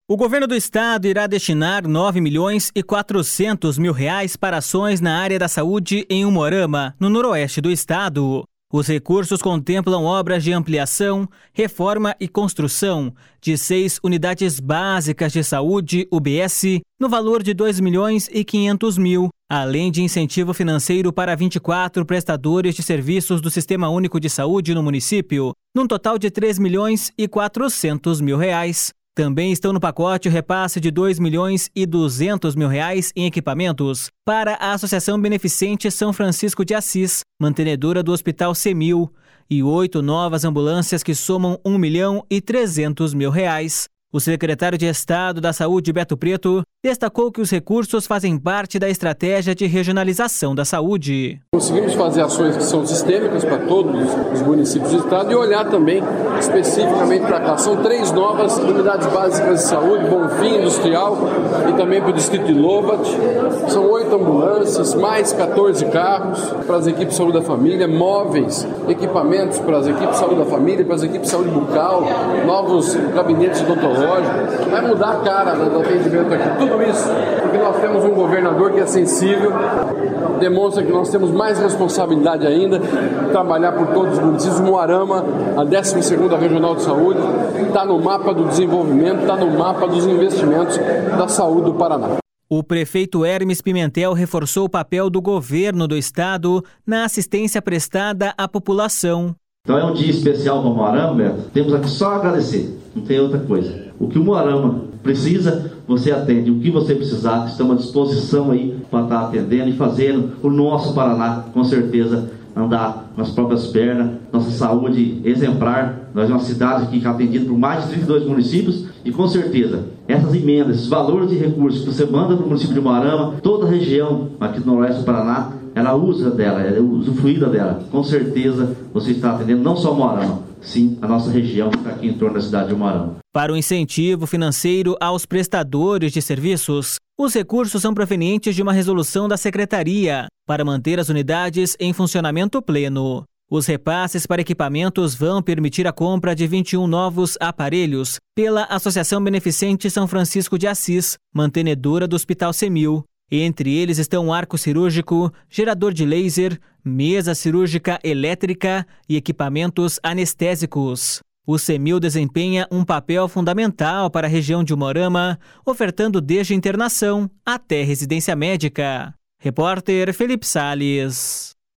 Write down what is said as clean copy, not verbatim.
O governo do estado irá destinar R$ 9.400.000 para ações na área da saúde em Umuarama, no noroeste do estado. Os recursos contemplam obras de ampliação, reforma e construção de 6 unidades básicas de saúde, UBS, no valor de R$ 2.500.000, além de incentivo financeiro para 24 prestadores de serviços do Sistema Único de Saúde no município, num total de R$ 3.400.000. Também estão no pacote o repasse de R$ 2.200.000 em equipamentos para a Associação Beneficente São Francisco de Assis, mantenedora do Hospital CEMIL, e 8 novas ambulâncias que somam R$ 1.300.000. O secretário de Estado da Saúde, Beto Preto, destacou que os recursos fazem parte da estratégia de regionalização da saúde. Conseguimos fazer ações que são sistêmicas para todos os municípios do estado e olhar também especificamente para cá. São 3 novas unidades básicas de saúde, Bonfim, Industrial e também para o distrito de Lobat. São 8 ambulâncias, mais 14 carros para as equipes de saúde da família, móveis, equipamentos para as equipes de saúde da família, para as equipes de saúde bucal, novos gabinetes odontológicos. Vai mudar a cara do atendimento aqui. Tudo isso porque nós temos um governador que é sensível, demonstra que nós temos mais responsabilidade ainda de trabalhar por todos os municípios. Umuarama, a 12ª Regional de Saúde, está no mapa do desenvolvimento, está no mapa dos investimentos da saúde do Paraná. O prefeito Hermes Pimentel reforçou o papel do governo do estado na assistência prestada à população. Então é um dia especial para o Umuarama, Beto. Temos aqui só agradecer, não tem outra coisa. O que o Umuarama precisa, você atende. O que você precisar, estamos à disposição aí para estar atendendo e fazendo o nosso Paraná, com certeza, andar nas próprias pernas, nossa saúde exemplar. Nós é uma cidade aqui que é atendida por mais de 32 municípios e com certeza, essas emendas, esses valores de recursos que você manda para o município de Umuarama, toda a região aqui do noroeste do Paraná, ela usa dela, ela é usufruída dela. Com certeza, você está atendendo não só Umuarama, sim a nossa região que está aqui em torno da cidade de Umuarama. Para o incentivo financeiro aos prestadores de serviços, os recursos são provenientes de uma resolução da Secretaria para manter as unidades em funcionamento pleno. Os repasses para equipamentos vão permitir a compra de 21 novos aparelhos pela Associação Beneficente São Francisco de Assis, mantenedora do Hospital CEMIL. Entre eles estão arco cirúrgico, gerador de laser, mesa cirúrgica elétrica e equipamentos anestésicos. O CEMIL desempenha um papel fundamental para a região de Umuarama, ofertando desde internação até residência médica. Repórter Felipe Salles.